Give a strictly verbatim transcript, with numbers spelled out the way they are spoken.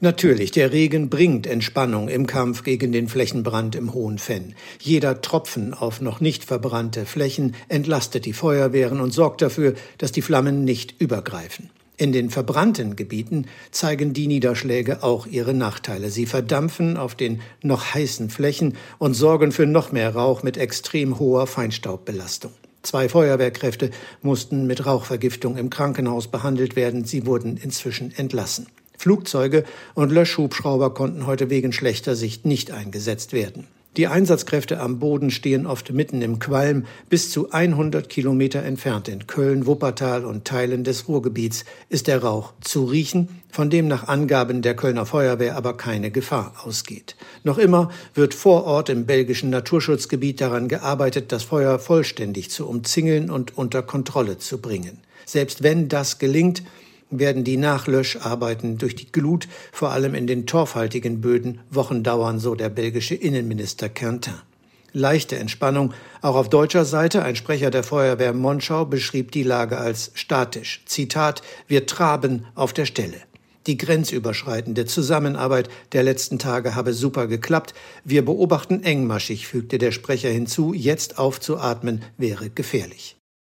Natürlich, der Regen bringt Entspannung im Kampf gegen den Flächenbrand im Hohen Venn. Jeder Tropfen auf noch nicht verbrannte Flächen entlastet die Feuerwehren und sorgt dafür, dass die Flammen nicht übergreifen. In den verbrannten Gebieten zeigen die Niederschläge auch ihre Nachteile. Sie verdampfen auf den noch heißen Flächen und sorgen für noch mehr Rauch mit extrem hoher Feinstaubbelastung. Zwei Feuerwehrkräfte mussten mit Rauchvergiftung im Krankenhaus behandelt werden. Sie wurden inzwischen entlassen. Flugzeuge und Löschhubschrauber konnten heute wegen schlechter Sicht nicht eingesetzt werden. Die Einsatzkräfte am Boden stehen oft mitten im Qualm, bis zu hundert Kilometer entfernt in Köln, Wuppertal und Teilen des Ruhrgebiets ist der Rauch zu riechen, von dem nach Angaben der Kölner Feuerwehr aber keine Gefahr ausgeht. Noch immer wird vor Ort im belgischen Naturschutzgebiet daran gearbeitet, das Feuer vollständig zu umzingeln und unter Kontrolle zu bringen. Selbst wenn das gelingt, werden die Nachlöscharbeiten durch die Glut, vor allem in den torfhaltigen Böden, Wochen dauern, so der belgische Innenminister Quentin. Leichte Entspannung auch auf deutscher Seite. Ein Sprecher der Feuerwehr Monschau beschrieb die Lage als statisch. Zitat: Wir traben auf der Stelle. Die grenzüberschreitende Zusammenarbeit der letzten Tage habe super geklappt. Wir beobachten engmaschig, fügte der Sprecher hinzu. Jetzt aufzuatmen wäre gefährlich.